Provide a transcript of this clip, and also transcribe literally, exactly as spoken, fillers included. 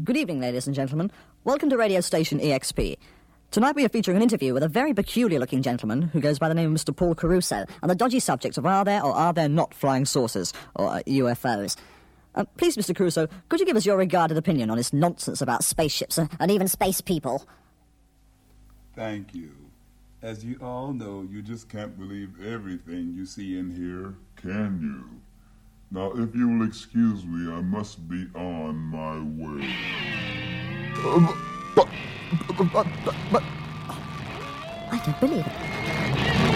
Good evening, ladies and gentlemen. Welcome to radio station E X P. Tonight we are featuring an interview with a very peculiar-looking gentleman who goes by the name of Mister Paul Caruso on the dodgy subject of are there or are there not flying saucers, or uh, U F Os. Uh, please, Mister Caruso, could you give us your regarded opinion on this nonsense about spaceships uh, and even space people? Thank you. As you all know, you just can't believe everything you see and hear, can you? Now, if you will excuse me, I must be on my way. Uh, but, but, but, but, I don't believe it.